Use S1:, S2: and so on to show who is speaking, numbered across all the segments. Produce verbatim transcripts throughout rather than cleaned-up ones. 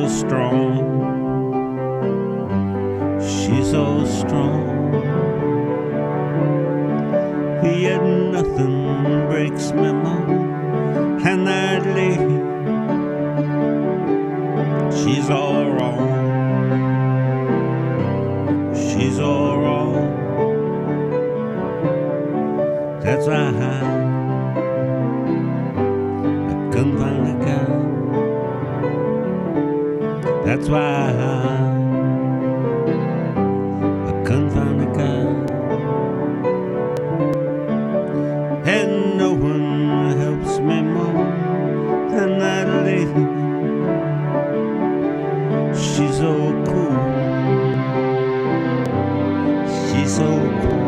S1: strong. She's so strong. Yet nothing breaks me more. And that lady, she's all wrong. She's all wrong. That's why I, I couldn't find a guy. That's why I, I couldn't find a guy. And no one helps me more than that lady. She's so cool. She's so cool.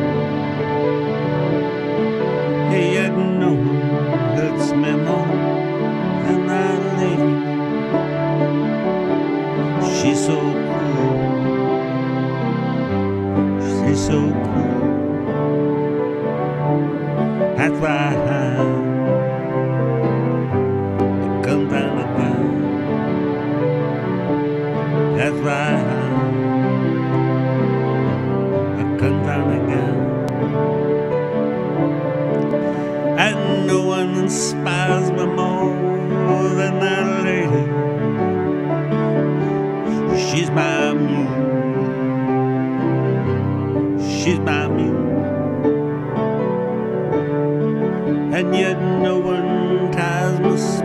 S1: Hey, yet no one hurts me more than that lady. She's so cool. She's so cool. That's why I come down the ground. That's why I come down again. And no one inspires me more than that lady. She's my muse. She's my muse. And yet no one ties my